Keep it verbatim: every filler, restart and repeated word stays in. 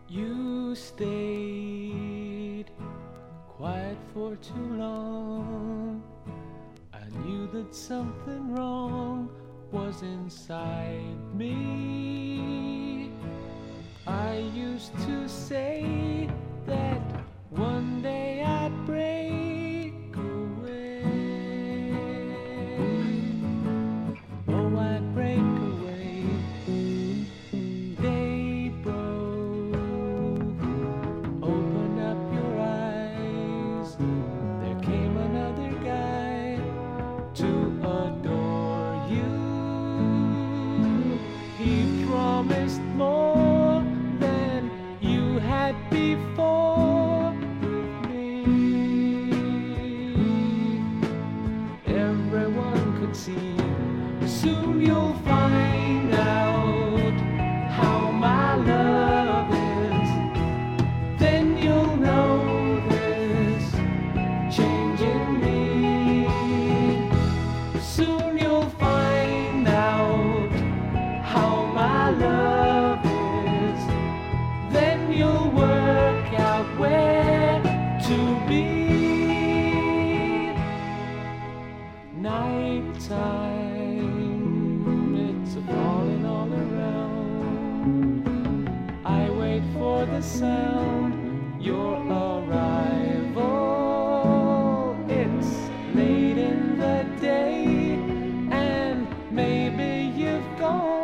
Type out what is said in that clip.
You stayed quiet for too long. I knew that something wrong was inside me. I used to say that one day I'd break away. Oh, I'd break away. Day broke. Open up your eyes. There came another guy to adore you. He promised more than you had before with me. Everyone could see. Soon you'll find out how my love is. Then you'll know this change in me. Soon you'll find out how my love is. Then you'll work out where to be. Nighttime, it's a falling all around. I wait for the sound, your arrival. It's late in the day, and maybe you've gone.